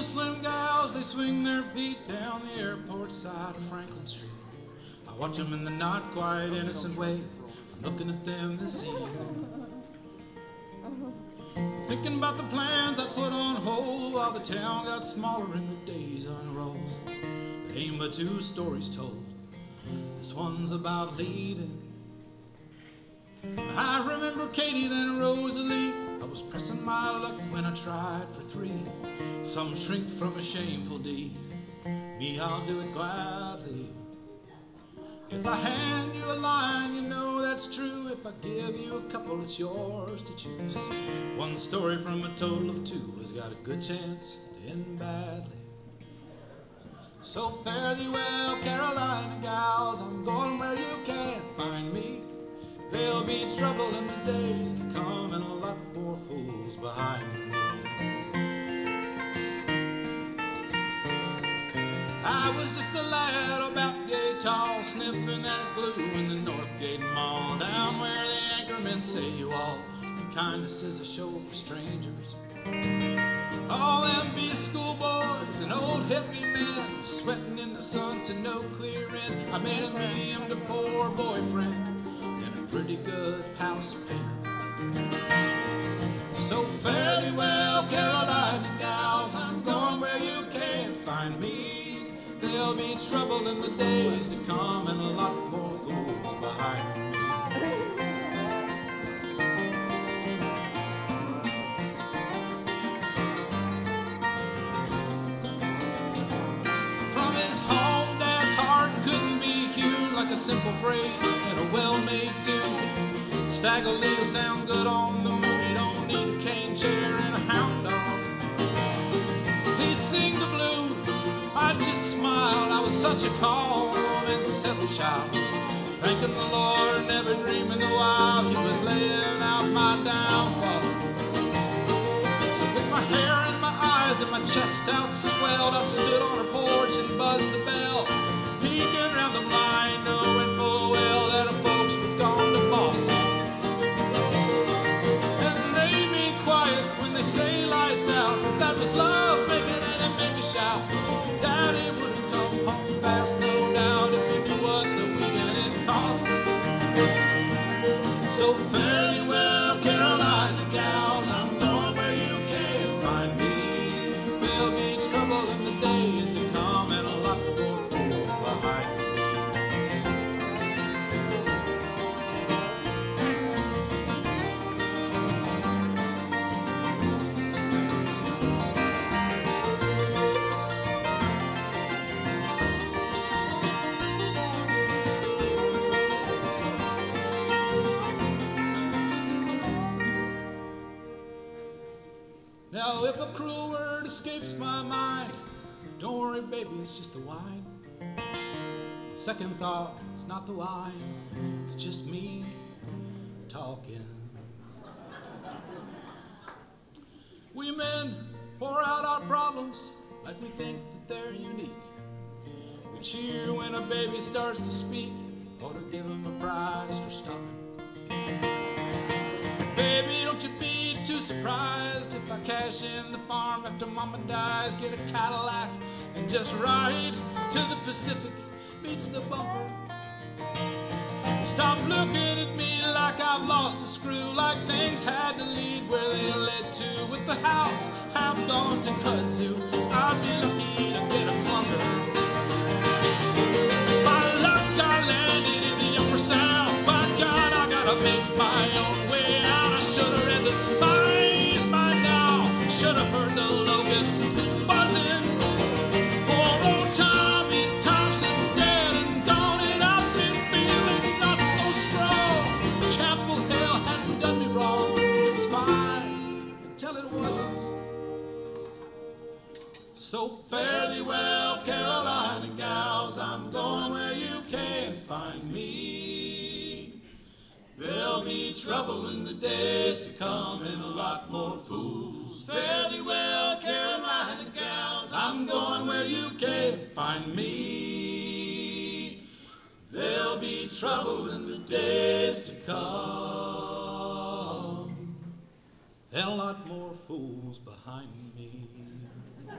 slim gals, they swing their feet down the airport side of Franklin Street. I watch them in the not quite innocent way. I'm looking at them this evening, thinking about the plans I put on hold while the town got smaller and the days unrolled. There ain't but two stories told. This one's about leaving. I remember Katie, then Rosalie. I was pressing my luck when I tried for three. Some shrink from a shameful deed. Me, I'll do it gladly. If I hand you a line, you know that's true. If I give you a couple, it's yours to choose. One story from a total of two has got a good chance to end badly. So fare thee well, Carolina gals, I'm going where you can't find me. There'll be trouble in the days to come and a lot more fools behind me. I was just a lad about yay tall, sniffing that glue in the Northgate Mall, down where the anchormen say you all, and kindness is a show for strangers. All them be schoolboys and old hippie men, sweating in the sun to no clear end. I made a medium to poor boyfriend and a pretty good house painter. So fare thee well, Carolina gals, I'm going where you can't find me. There'll be trouble in the days to come and a lot more fools behind me. From his home, Dad's heart couldn't be hewn like a simple phrase in a well-made tune. Stagger Lee'll sound good on the moon. He don't need a cane chair and a hound dog. He'd sing the blues, I'd just smile. I was such a calm and settled child, thanking the Lord, never dreaming the while he was laying out my downfall. So with my hair in my eyes and my chest out swelled, I stood on her porch and buzzed the bell, peeking around the blind, knowing full well that her folks was gone to Boston. And they mean quiet when they say lights out. That was love making it and make me shout. Daddy would have come home fast, no doubt, if he knew what the weekend had cost him. So fare thee well, Carolina gals, I'm going where you can't find me. There'll be trouble in the days to come and a lot more fools behind me. Now if a cruel word escapes my mind, don't worry baby, it's just the wine. Second thought, it's not the wine, it's just me talking. We men pour out our problems like we think that they're unique. We cheer when a baby starts to speak, ought to give him a prize for stopping. Baby, don't you be too surprised if I cash in the farm after mama dies, get a Cadillac and just ride to the Pacific, meets the bumper. Stop looking at me like I've lost a screw, like things had to lead where they led to. With the house half gone to kudzu, I'd be lucky to get a clunker. My luck, I landed in the upper south. By God, I gotta make my own way out. I should've read the signs by now, should've heard the locusts buzzing. Poor old Tommy Thompson's dead and gone, and I've been feeling not so strong. Chapel Hill hadn't done me wrong, it was fine until it wasn't. So fare thee well, Carolina gals, I'm going where you can't find me. There'll be trouble in the days to come and a lot more fools. Fare thee well, Carolina gals, I'm going where you can't find me. There'll be trouble in the days to come and a lot more fools behind me.